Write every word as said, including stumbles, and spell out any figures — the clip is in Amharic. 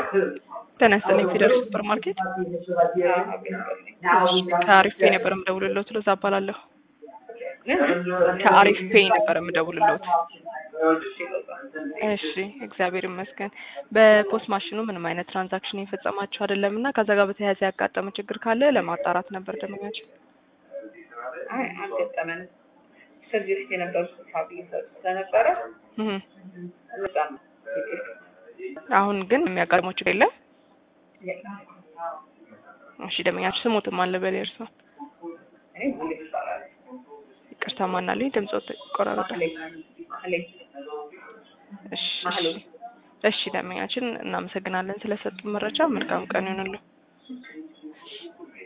ተነስተን ፊደር ሱፐር ማርኬት ከአሪፍ ፔይ ነበር የምደውልልዎት ለዛ አባላለሁ ከአሪፍ ፔይ ነበር የምደውልልዎት እሺ እግዚአብሔር ይመስገን በፖስት ማሽኑ ምንም አይነት ትራንዛክሽን እየፈጸማችሁ አይደለምና ከዛ ጋር በተያያዘ ያጋጠመ ችግር ካለ ለማጣራት ነበር ደምኛችሁ አይ አልገጠመን ሰርቪስ የነበረው ፋብሪካ ስለነበረ በጣም አሁን ግን የሚያጋጥመው ችግር የለም እሺ ደምኛችሁ ስሙትም አለ በለርሶ እኔ ሙሉ ይሰራል ይቅርታ ማናለኝ ድምጾት ቆራረጠ እሺ እሺ ደምኛችን እናመሰግናለን ስለሰጡን መረጃ መልካም ቀን ይሁንልዎ